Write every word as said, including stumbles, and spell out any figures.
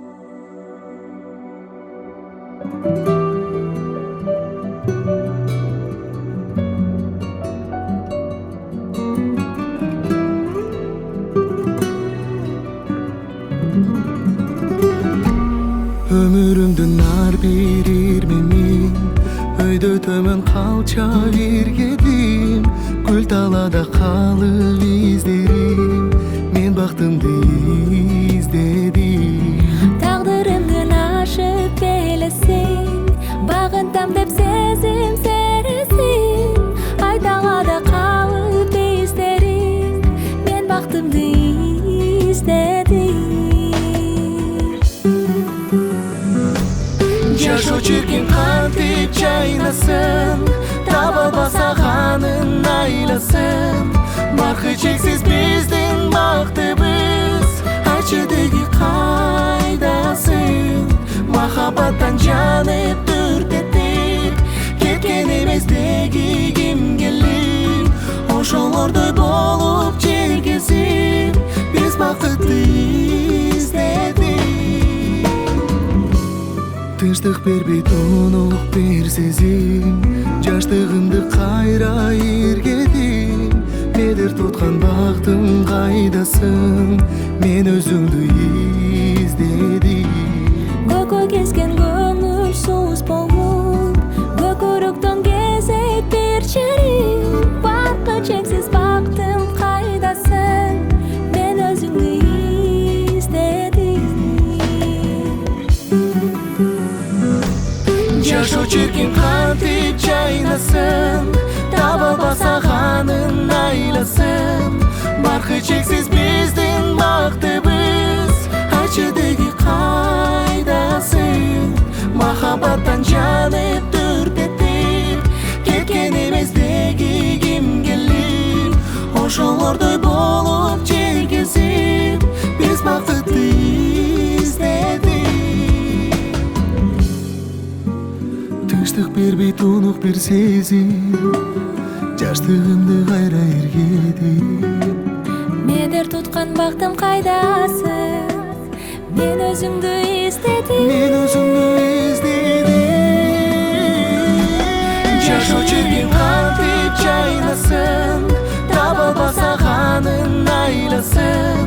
Ömürümdün nar birir memin Öyde tömön kalça virgedim Gül talada kalıp izlerim Men baktımdı izledim Taqdırımdın aşıp belesin Bağıntam dep sezim seresin Ay talada kalıp izlerim Men baktımdı izledim Жашоо чиркин кантип жайнасын Таба басаганын айласын Баркы чексиз биздин бактыбыз Айтчы деги кайдасың Махаббаттан жанып дүртетип Кеткен эмес деги кимгелип Ошолордой болуп жергезип Биз бакытты издедик Тынчтык бербейт унук бир сезим Жаштыгымды кайра иргедим Медер туткан бактым кайдасың Мен өзүңдү издедим Көкө кезген көңүл сууз болуп Көкөрөктөн кезет бир черим Баркы чексиз бактым кайдасың Мен өзүңдү издедим Жашоо чиркин кантип жайнасын Таба басаганын айласын Баркы чексиз биздин бактыбыз Айтчы деги кайдасың Махаббаттан жанып дүртетип Кеткен эмес деги кимгелип Ошолордой болуп жергезип Биз бакытты издедик Тынчтык бербейт унук бир сезим Жаштыгымды кайра иргедим Медер туткан бактым кайдасың Мен өзүңдү издедим Мен өзүңдү издедим Жашоо чиркин кантип жайнасын Таба басаганын айласын